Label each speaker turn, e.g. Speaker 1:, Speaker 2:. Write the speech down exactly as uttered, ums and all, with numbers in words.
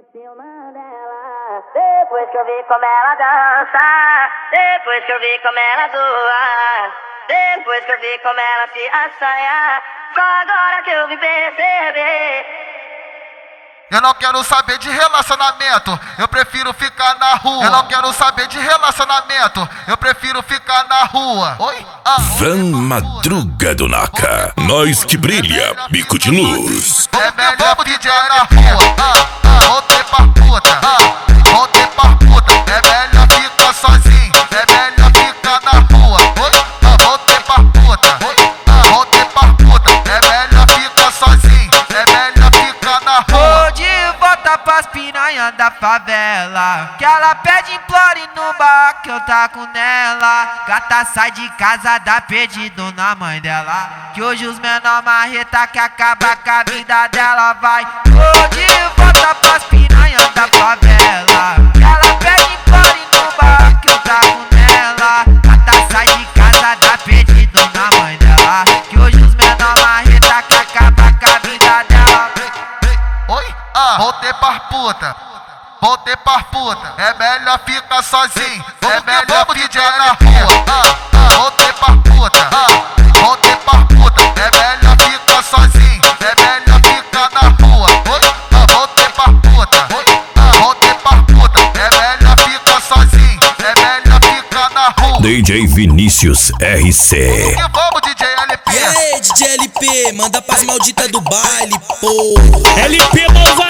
Speaker 1: cima dela. Depois que eu vi como ela dança, depois que eu vi como ela zoa, depois que eu vi como ela se assanha, só agora que eu vim perceber.
Speaker 2: Eu não quero saber de relacionamento, eu prefiro ficar na rua. Eu não quero saber de relacionamento, eu prefiro ficar na rua. Oi? Ah.
Speaker 3: Van Madruga do Naka, nós que brilha, bico de luz.
Speaker 2: É melhor D J na rua. Ah, ah, voltei pra puta. Ah, voltei pra puta. É melhor ficar sozinho, é melhor ficar na rua. Oi? Ah, voltei pra puta. Ah, voltei pra puta. É melhor ficar sozinho, é melhor ficar na rua.
Speaker 4: Pras piranha da favela, que ela pede implore no bar que eu taco nela. Gata sai de casa, dá pedido na mãe dela, que hoje os menor marreta que acaba com a vida dela. Vai, tô de volta pras piranha da favela, que ela pede implore no bar que eu taco nela. Gata sai de casa, dá pedido na mãe dela, que hoje os menor marreta que acaba com a vida dela.
Speaker 2: Oi? Ah, voltei pra puta, voltei pra puta. É melhor ficar sozinho, é melhor D J na rua. Ah, ah, voltei pra puta, ah, voltei pra puta. É melhor ficar sozinho, é melhor ficar na rua. Oi? Ah, voltei pra puta, ah, voltei pra puta. É melhor ficar sozinho, é melhor ficar na rua.
Speaker 3: D J Vinícius R C.
Speaker 2: Que vamos, D J L P.
Speaker 5: E aí, D J L P, manda pras malditas do baile, pô.
Speaker 6: L P malvado.